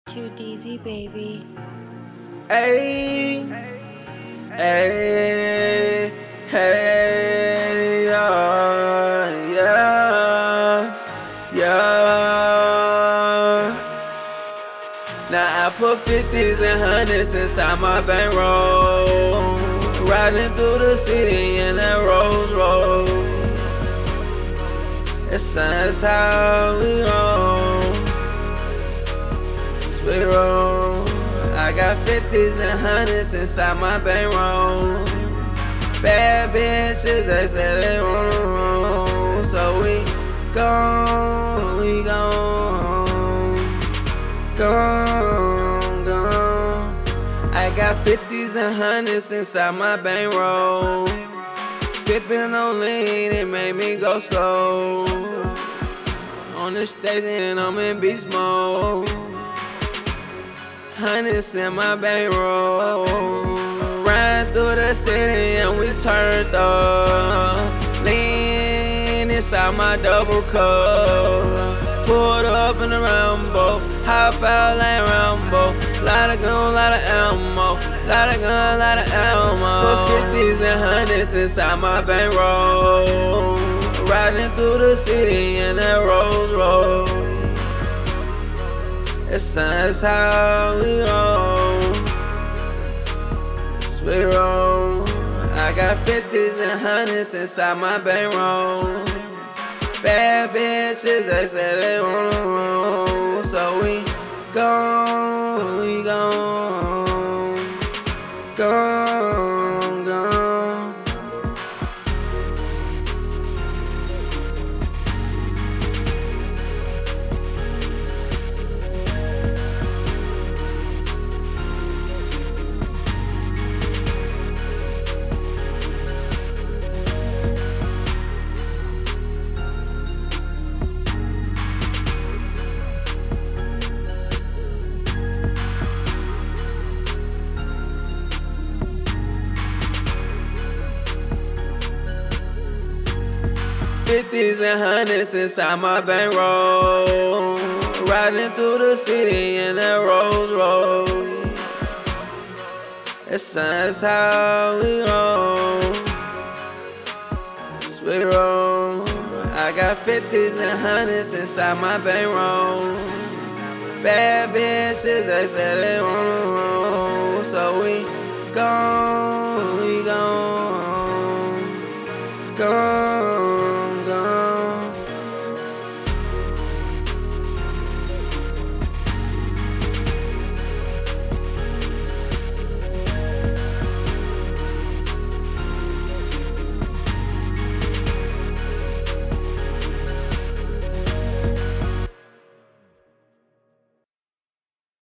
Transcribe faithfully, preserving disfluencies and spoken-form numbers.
Too Deezy, baby. Hey, hey, hey, yeah, yeah, yeah. Now I put fifties and hundreds inside my bankroll, riding through the city in that Rolls Royce. It's how we roll, sweet roll. I got fifties and hundreds inside my bankroll. Bad bitches, they say they wanna roll. So we gon', we gon', gon', gon'. I got fifties and hundreds inside my bankroll. Sippin' on lean, it made me go slow. On the stage and I'm in beast mode. Hundreds in my bankroll. Riding through the city and we turned up. Lean inside my double cup. Pulled up in the Rambo. Hop out like Rambo. Lot of gun, lot of ammo. Lot of gun, lot of ammo. Put fifties and hundreds inside my bankroll. Riding through the city in that Rolls Royce. It's how we roll, sweet roll. I got fifties and hundreds inside my bankroll. Bad bitches, they say they wanna roll. So we gon', we gon', gon', gon'. Fifties and hundreds inside my bankroll. Riding through the city in that Rolls Royce. It's how we roll, sweet roll. I got fifties and hundreds inside my bankroll. Bad bitches, they say they wanna roll. So we gon'.